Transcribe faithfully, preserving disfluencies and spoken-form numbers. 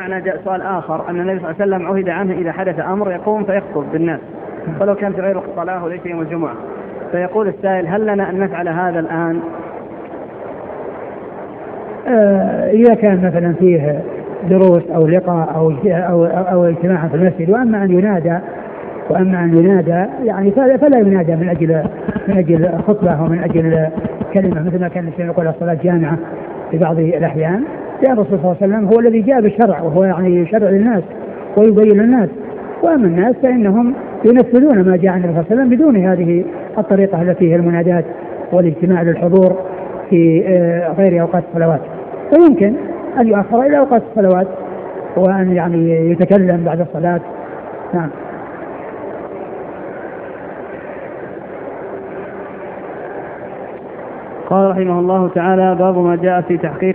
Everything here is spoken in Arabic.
معنى جاء سؤال آخر أن النبي صلى الله عليه وسلم عهد عنه إذا حدث أمر يقوم فيخطب بالناس ولو كان في غير وقت الصلاة وليس يوم الجمعة. فيقول السائل هل لنا أن نفعل هذا الآن؟ آه إذا كان مثلا فيه دروس أو لقاء أو أو أو اجتماع في المسجد، وأما أن ينادى وأما أن ينادى يعني فلا ينادى من أجل من أجل خطبة ومن أجل كلمة، مثل ما كان يقول الصلاة جامعة في بعض الأحيان، لأن الرسول صلى الله عليه وسلم هو الذي جاء بالشرع وهو يعني يشرع للناس ويبين للناس، وأما الناس فإنهم ينفذون ما جاء عن النبي صلى الله عليه وسلم بدون هذه الطريقة التي هي المنادات والاجتماع للحضور في غير أوقات الصلوات. ويمكن أن يؤخر إلى أوقات الصلوات وأن يعني يتكلم بعد الصلاة. نعم. قال رحمه الله تعالى: باب ما جاء في تحقيق